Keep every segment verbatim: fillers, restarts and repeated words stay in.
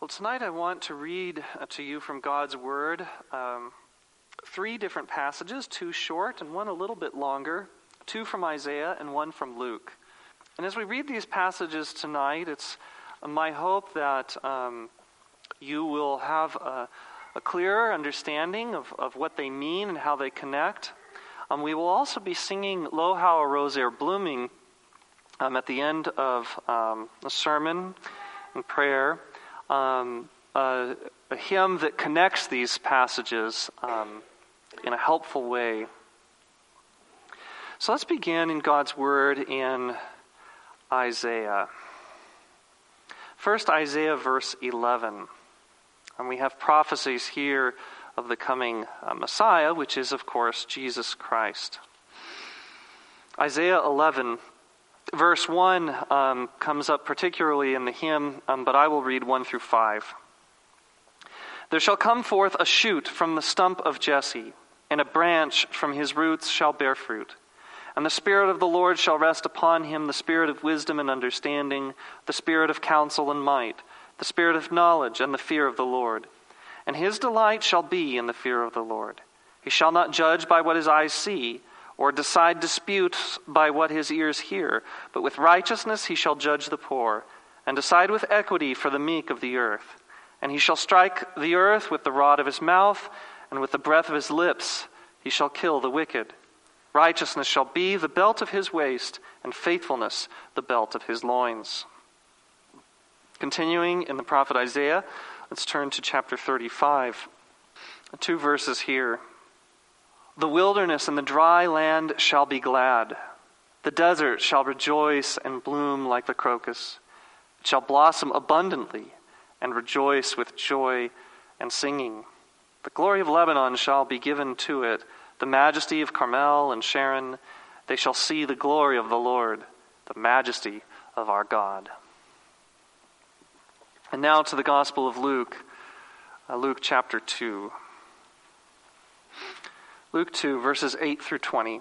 Well, tonight I want to read uh, to you from God's Word um, three different passages, two short and one a little bit longer, two from Isaiah and one from Luke. And as we read these passages tonight, it's my hope that um, you will have a, a clearer understanding of, of what they mean and how they connect. Um, we will also be singing Lo How a Rose Ere Blooming um, at the end of um, a sermon and prayer. Um, uh, a hymn that connects these passages um, in a helpful way. So let's begin in God's Word in Isaiah. First, Isaiah verse eleven. And we have prophecies here of the coming uh, Messiah, which is, of course, Jesus Christ. Isaiah eleven. Verse one um, comes up particularly in the hymn, um, but I will read one through five. There shall come forth a shoot from the stump of Jesse, and a branch from his roots shall bear fruit. And the Spirit of the Lord shall rest upon him, the Spirit of wisdom and understanding, the Spirit of counsel and might, the Spirit of knowledge and the fear of the Lord. And his delight shall be in the fear of the Lord. He shall not judge by what his eyes see, or decide disputes by what his ears hear, but with righteousness he shall judge the poor, and decide with equity for the meek of the earth. And he shall strike the earth with the rod of his mouth, and with the breath of his lips he shall kill the wicked. Righteousness shall be the belt of his waist, and faithfulness the belt of his loins. Continuing in the prophet Isaiah, let's turn to chapter thirty-five. Two verses here. The wilderness and the dry land shall be glad. The desert shall rejoice and bloom like the crocus. It shall blossom abundantly and rejoice with joy and singing. The glory of Lebanon shall be given to it, the majesty of Carmel and Sharon. They shall see the glory of the Lord, the majesty of our God. And now to the Gospel of Luke, uh, Luke chapter two. Luke two, verses eight through twenty.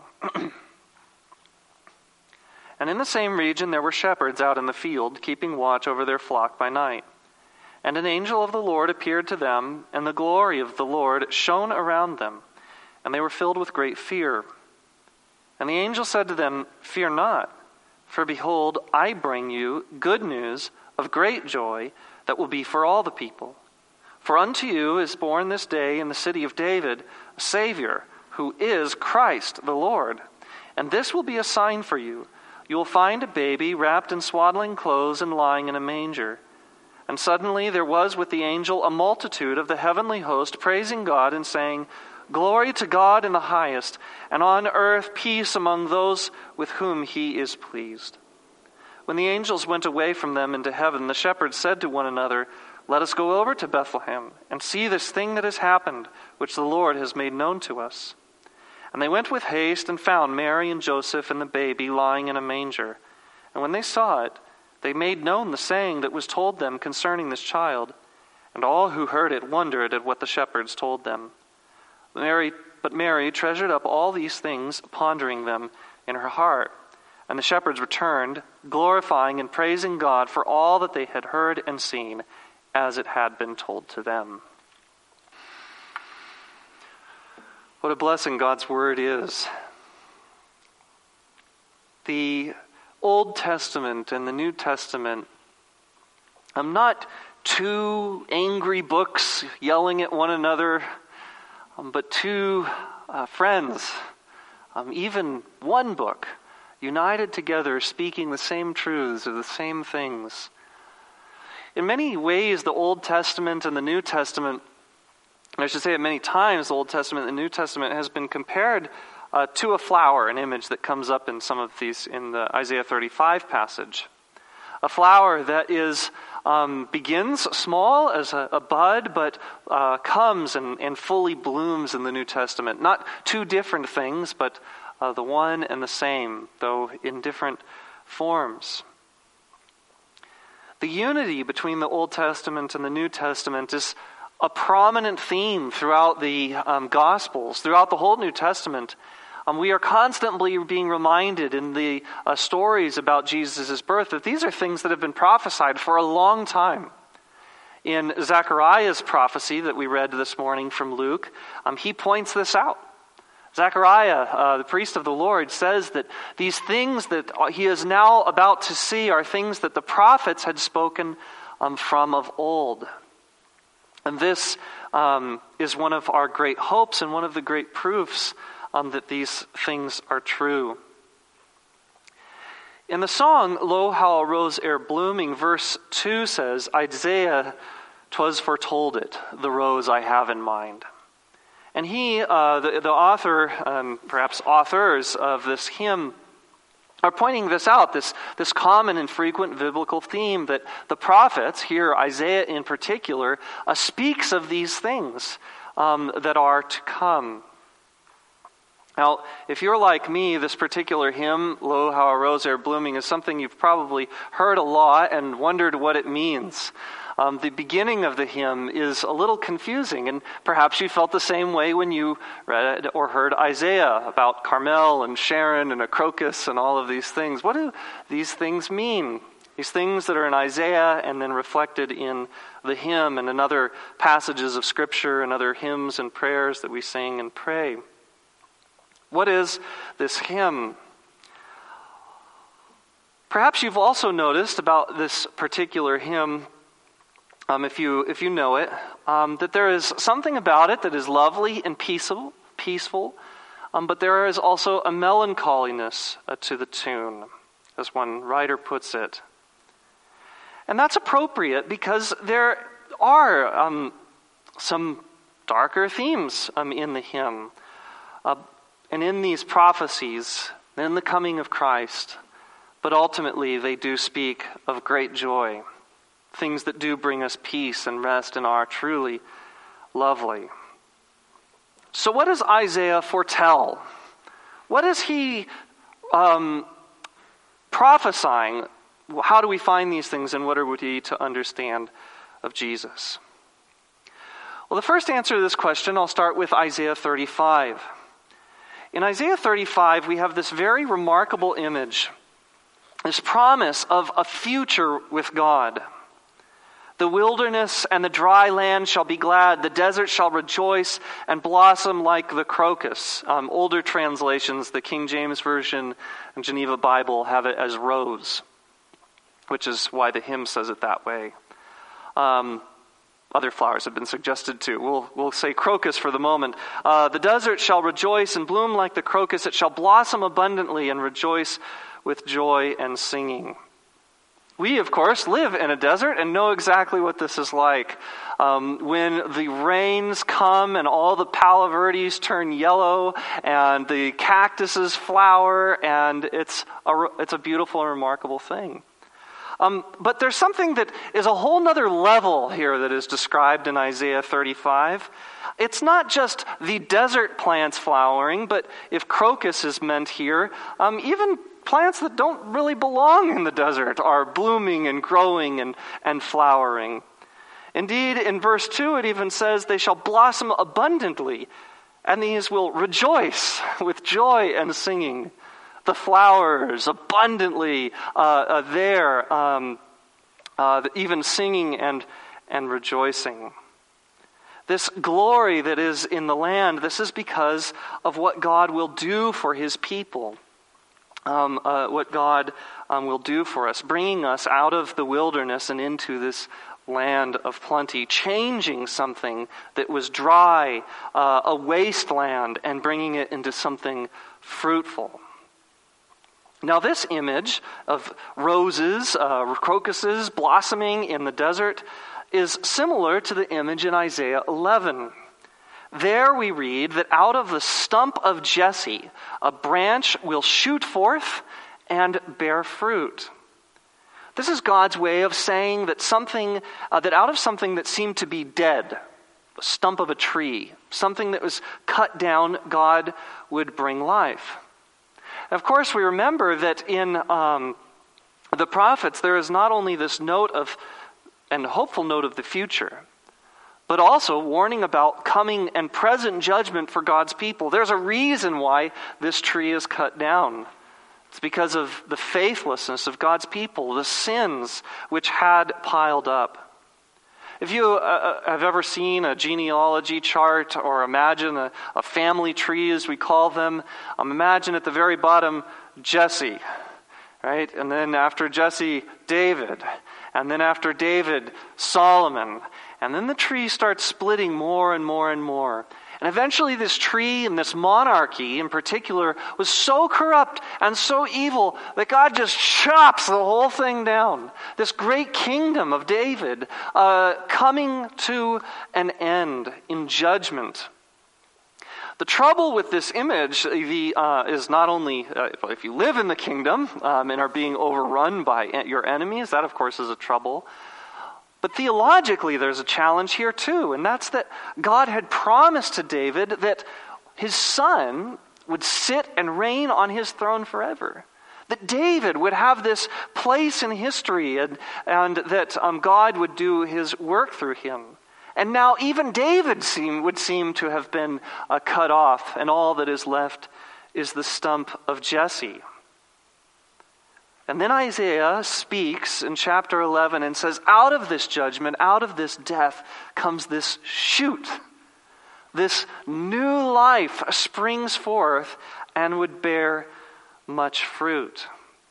And in the same region there were shepherds out in the field, keeping watch over their flock by night. And an angel of the Lord appeared to them, and the glory of the Lord shone around them, and they were filled with great fear. And the angel said to them, Fear not, for behold, I bring you good news of great joy that will be for all the people. For unto you is born this day in the city of David a Savior, who is Christ the Lord. And this will be a sign for you. You will find a baby wrapped in swaddling clothes and lying in a manger. And suddenly there was with the angel a multitude of the heavenly host praising God and saying, Glory to God in the highest, and on earth peace among those with whom he is pleased. When the angels went away from them into heaven, the shepherds said to one another, Let us go over to Bethlehem and see this thing that has happened, which the Lord has made known to us. And they went with haste and found Mary and Joseph and the baby lying in a manger. And when they saw it, they made known the saying that was told them concerning this child. And all who heard it wondered at what the shepherds told them. Mary, but Mary treasured up all these things, pondering them in her heart. And the shepherds returned, glorifying and praising God for all that they had heard and seen, as it had been told to them. What a blessing God's Word is. The Old Testament and the New Testament are not two angry books yelling at one another, um, but two uh, friends, um, even one book, united together, speaking the same truths or the same things. In many ways, the Old Testament and the New Testament, I should say at many times, the Old Testament and the New Testament has been compared uh, to a flower, an image that comes up in some of these, in the Isaiah thirty-five passage. A flower that is um, begins small as a, a bud, but uh, comes and, and fully blooms in the New Testament. Not two different things, but uh, the one and the same, though in different forms. The unity between the Old Testament and the New Testament is a prominent theme throughout the um, Gospels, throughout the whole New Testament. Um, we are constantly being reminded in the uh, stories about Jesus' birth that these are things that have been prophesied for a long time. In Zechariah's prophecy that we read this morning from Luke, um, he points this out. Zechariah, uh, the priest of the Lord, says that these things that he is now about to see are things that the prophets had spoken um, from of old. And this um, is one of our great hopes and one of the great proofs um, that these things are true. In the song, Lo, how a rose ere blooming, verse two says, Isaiah, 'twas foretold it, the rose I have in mind. And he, uh, the, the author, um, perhaps authors of this hymn, are pointing this out, this, this common and frequent biblical theme that the prophets, here Isaiah in particular, uh, speaks of these things um, that are to come. Now, if you're like me, this particular hymn, Lo, how a rose ere blooming, is something you've probably heard a lot and wondered what it means. Um, the beginning of the hymn is a little confusing, and perhaps you felt the same way when you read or heard Isaiah about Carmel and Sharon and a crocus and all of these things. What do these things mean? These things that are in Isaiah and then reflected in the hymn and in other passages of Scripture and other hymns and prayers that we sing and pray. What is this hymn? Perhaps you've also noticed about this particular hymn, Um, if you if you know it, um, that there is something about it that is lovely and peaceable, peaceful, um, but there is also a melancholiness uh, to the tune, as one writer puts it. And that's appropriate because there are um, some darker themes um, in the hymn, uh, and in these prophecies, in the coming of Christ, but ultimately they do speak of great joy. Things that do bring us peace and rest and are truly lovely. So what does Isaiah foretell? What is he um, prophesying? How do we find these things, and what are we to understand of Jesus? Well, the first answer to this question, I'll start with Isaiah thirty-five. In Isaiah thirty-five, we have this very remarkable image, this promise of a future with God. The wilderness and the dry land shall be glad. The desert shall rejoice and blossom like the crocus. Um, older translations, the King James Version and Geneva Bible, have it as rose, which is why the hymn says it that way. Um, other flowers have been suggested too. We'll, we'll say crocus for the moment. Uh, the desert shall rejoice and bloom like the crocus. It shall blossom abundantly and rejoice with joy and singing. We, of course, live in a desert and know exactly what this is like. Um, when the rains come and all the palo verdes turn yellow and the cactuses flower, and it's a, it's a beautiful and remarkable thing. Um, but there's something that is a whole nother level here that is described in Isaiah thirty-five. It's not just the desert plants flowering, but if crocus is meant here, um, even plants that don't really belong in the desert are blooming and growing and, and flowering. Indeed, in verse two, it even says, they shall blossom abundantly, and these will rejoice with joy and singing. The flowers abundantly uh, uh, there, um, uh, even singing and, and rejoicing. This glory that is in the land, this is because of what God will do for his people. Um, uh, what God um, will do for us, bringing us out of the wilderness and into this land of plenty, changing something that was dry, uh, a wasteland, and bringing it into something fruitful. Now, this image of roses, uh, crocuses blossoming in the desert is similar to the image in Isaiah eleven. There we read that out of the stump of Jesse, a branch will shoot forth and bear fruit. This is God's way of saying that something, uh, that out of something that seemed to be dead, a stump of a tree, something that was cut down, God would bring life. Of course, we remember that in um, the prophets, there is not only this note of, and hopeful note of the future, but also warning about coming and present judgment for God's people. There's a reason why this tree is cut down. It's because of the faithlessness of God's people, the sins which had piled up. If you uh, have ever seen a genealogy chart or imagine a, a family tree, as we call them, um, imagine at the very bottom, Jesse, right? And then after Jesse, David. And then after David, Solomon. And then the tree starts splitting more and more and more. And eventually this tree and this monarchy in particular was so corrupt and so evil that God just chops the whole thing down. This great kingdom of David uh, coming to an end in judgment. The trouble with this image the, uh, is not only uh, if you live in the kingdom um, and are being overrun by your enemies, that of course is a trouble. But theologically, there's a challenge here too, and that's that God had promised to David that his son would sit and reign on his throne forever. That David would have this place in history, and, and that um, God would do his work through him. And now even David seem, would seem to have been uh, cut off, and all that is left is the stump of Jesse. And then Isaiah speaks in chapter eleven and says, out of this judgment, out of this death, comes this shoot. This new life springs forth and would bear much fruit.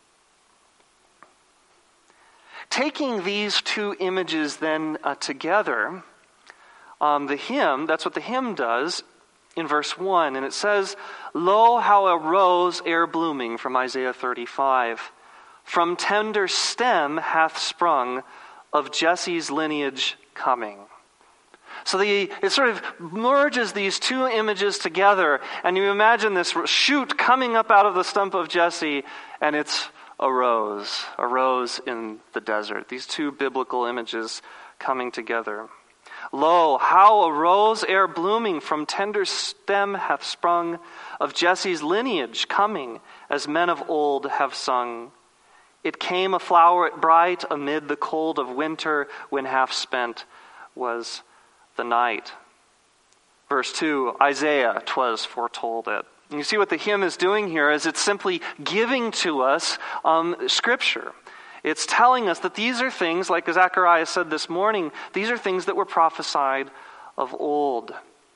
Taking these two images then uh, together, um, the hymn, that's what the hymn does in verse one. And it says, lo, how a rose ere blooming, from Isaiah thirty-five. From tender stem hath sprung, of Jesse's lineage coming. So the, it sort of merges these two images together, and you imagine this shoot coming up out of the stump of Jesse, and it's a rose, a rose in the desert. These two biblical images coming together. Lo, how a rose ere blooming, from tender stem hath sprung, of Jesse's lineage coming, as men of old have sung. It came a floweret bright amid the cold of winter, when half spent was the night. Verse two, Isaiah, 'twas foretold it. And you see what the hymn is doing here is it's simply giving to us um, Scripture. It's telling us that these are things, like Zechariah said this morning, these are things that were prophesied of old.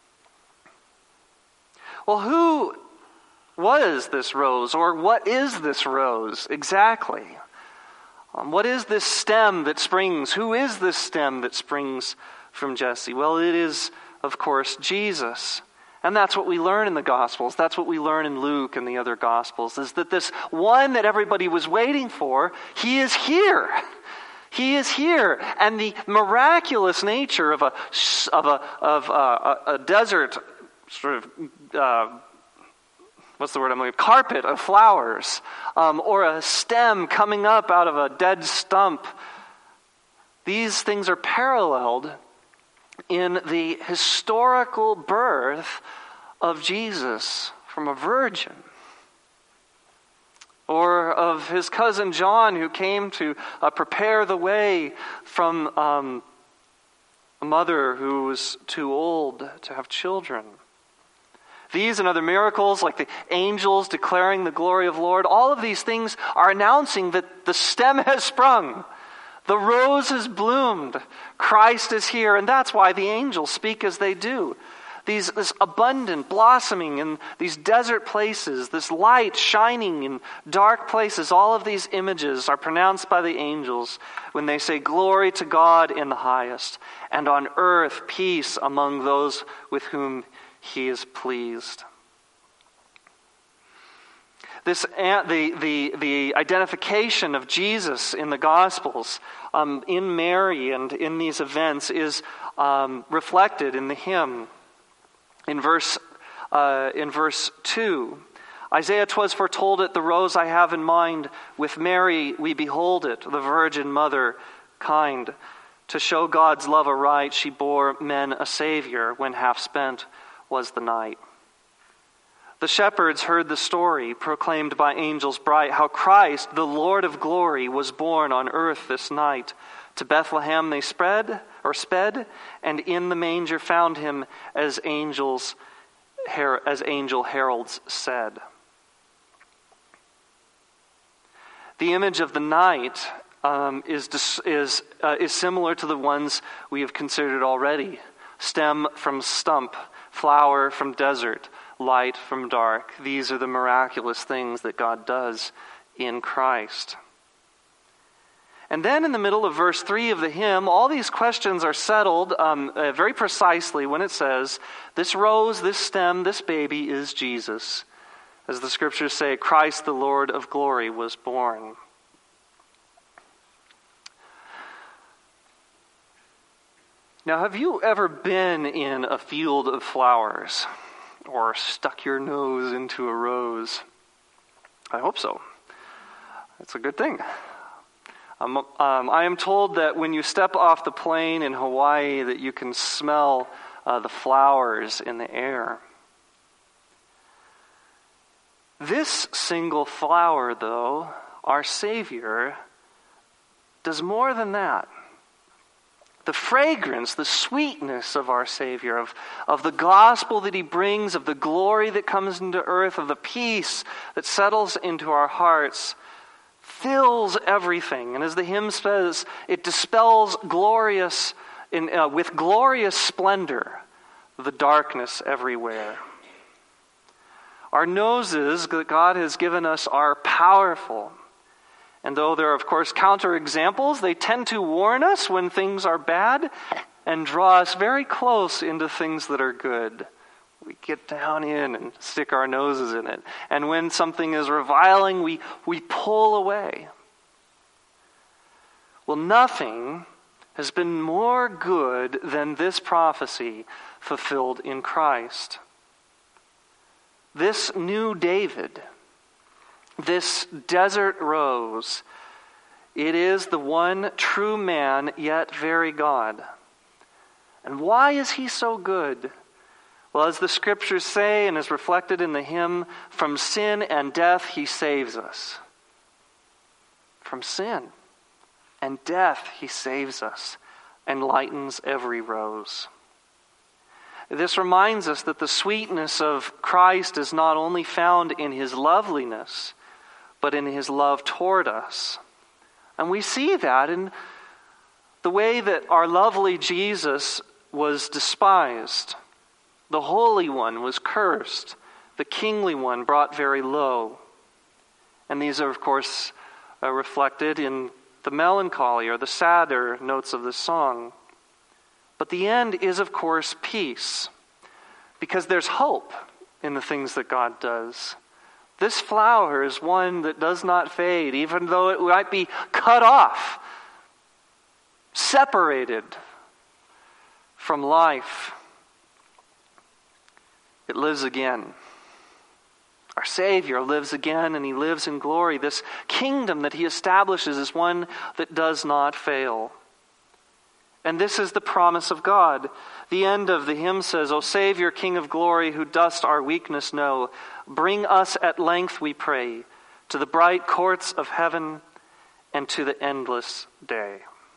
Well, who was this rose, or what is this rose exactly? Um, what is this stem that springs? Who is this stem that springs from Jesse? Well, it is, of course, Jesus. And that's what we learn in the Gospels. That's what we learn in Luke and the other Gospels, is that this one that everybody was waiting for, he is here. He is here. And the miraculous nature of a, of a, of a, a desert sort of... Uh, What's the word I'm looking for? Carpet of flowers, um, or a stem coming up out of a dead stump. These things are paralleled in the historical birth of Jesus from a virgin, or of his cousin John, who came to uh, prepare the way from um, a mother who was too old to have children. These and other miracles, like the angels declaring the glory of the Lord, all of these things are announcing that the stem has sprung. The rose has bloomed. Christ is here. And that's why the angels speak as they do. These, this abundant blossoming in these desert places, this light shining in dark places, all of these images are pronounced by the angels when they say, glory to God in the highest, and on earth peace among those with whom He is pleased. This the the the identification of Jesus in the Gospels, um, in Mary and in these events, is um, reflected in the hymn. In verse uh, in verse two, Isaiah, 'twas foretold it, the rose I have in mind. With Mary we behold it, the Virgin Mother kind. To show God's love aright, she bore men a Savior when half spent was the night. The shepherds heard the story proclaimed by angels bright, how Christ, the Lord of glory, was born on earth this night. To Bethlehem they spread or sped, and in the manger found him, as angels, as angel heralds said. The image of the night um, is, dis- is, uh, is similar to the ones we have considered already. Stem from stump, flower from desert, light from dark. These are the miraculous things that God does in Christ. And then in the middle of verse three of the hymn, all these questions are settled um, uh, very precisely when it says, this rose, this stem, this baby is Jesus. As the scriptures say, Christ the Lord of glory was born. Now, have you ever been in a field of flowers or stuck your nose into a rose? I hope so. That's a good thing. Um, um, I am told that when you step off the plane in Hawaii that you can smell uh, the flowers in the air. This single flower, though, our Savior, does more than that. The fragrance, the sweetness of our Savior, of, of the gospel that he brings, of the glory that comes into earth, of the peace that settles into our hearts, fills everything. And as the hymn says, it dispels glorious, in, uh, with glorious splendor, the darkness everywhere. Our noses that God has given us are powerful. And though there are, of course, counterexamples, they tend to warn us when things are bad and draw us very close into things that are good. We get down in and stick our noses in it. And when something is reviling, we, we pull away. Well, nothing has been more good than this prophecy fulfilled in Christ. This new David, this desert rose, it is the one true man, yet very God. And why is he so good? Well, as the scriptures say, and is reflected in the hymn, from sin and death he saves us. From sin and death he saves us and lightens every rose. This reminds us that the sweetness of Christ is not only found in his loveliness, but in his love toward us. And we see that in the way that our lovely Jesus was despised. The Holy One was cursed. The Kingly One brought very low. And these are, of course, uh, reflected in the melancholy or the sadder notes of the song. But the end is, of course, peace. Because there's hope in the things that God does. This flower is one that does not fade, even though it might be cut off, separated from life. It lives again. Our Savior lives again, and he lives in glory. This kingdom that he establishes is one that does not fail. And this is the promise of God. The end of the hymn says, O Savior, King of glory, who dost our weakness know, bring us at length, we pray, to the bright courts of heaven and to the endless day.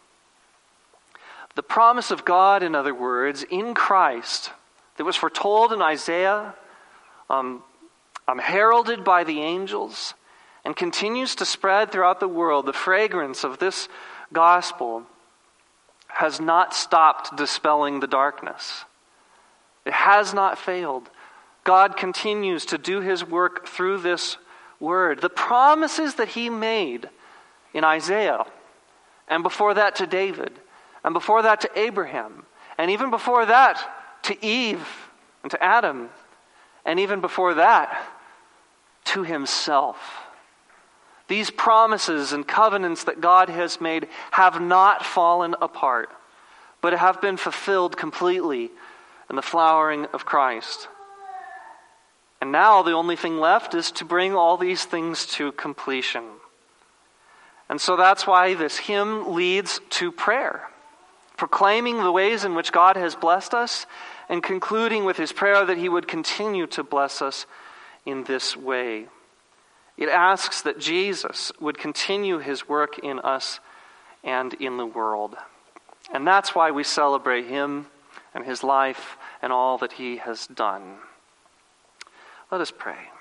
The promise of God, in other words, in Christ, that was foretold in Isaiah, um, um, heralded by the angels, and continues to spread throughout the world, the fragrance of this gospel has not stopped dispelling the darkness. It has not failed. God continues to do his work through this word. The promises that he made in Isaiah, and before that to David, and before that to Abraham, and even before that to Eve and to Adam, and even before that to himself. These promises and covenants that God has made have not fallen apart, but have been fulfilled completely in the flowering of Christ. And now the only thing left is to bring all these things to completion. And so that's why this hymn leads to prayer, proclaiming the ways in which God has blessed us, and concluding with his prayer that he would continue to bless us in this way. It asks that Jesus would continue his work in us and in the world. And that's why we celebrate him and his life and all that he has done. Let us pray.